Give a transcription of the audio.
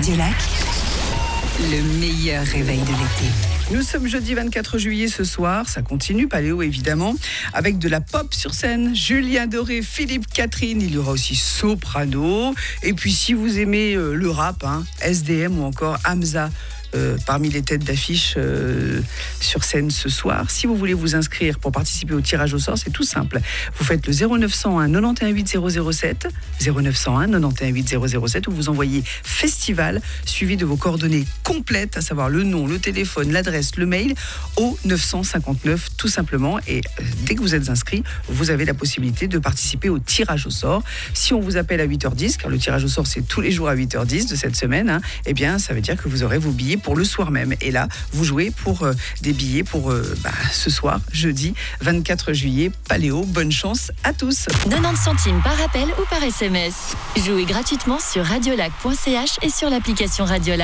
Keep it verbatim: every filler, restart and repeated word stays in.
Radio Lac, le meilleur réveil de l'été. Nous sommes jeudi vingt-quatre juillet ce soir, ça continue, Paléo évidemment, avec de la pop sur scène, Julien Doré, Philippe Catherine, il y aura aussi Soprano, et puis si vous aimez euh, le rap, hein, S D M ou encore Hamza, Euh, parmi les têtes d'affiche euh, sur scène ce soir. Si vous voulez vous inscrire pour participer au tirage au sort, c'est tout simple. Vous faites le zéro neuf cent un quatre-vingt-onze huit zéro zéro sept, zéro neuf cent un quatre-vingt-onze huit zéro zéro sept, où vous envoyez festival suivi de vos coordonnées complètes, à savoir le nom, le téléphone, l'adresse, le mail, au neuf cent cinquante-neuf tout simplement. Et euh, dès que vous êtes inscrit, vous avez la possibilité de participer au tirage au sort. Si on vous appelle à huit heures dix, car le tirage au sort c'est tous les jours à huit heures dix de cette semaine, hein, eh bien ça veut dire que vous aurez vos billets pour le soir même. Et là, vous jouez pour euh, des billets pour euh, bah, ce soir, jeudi vingt-quatre juillet. Paléo, bonne chance à tous. quatre-vingt-dix centimes par appel ou par S M S. Jouez gratuitement sur radiolac point c h et sur l'application Radiolac.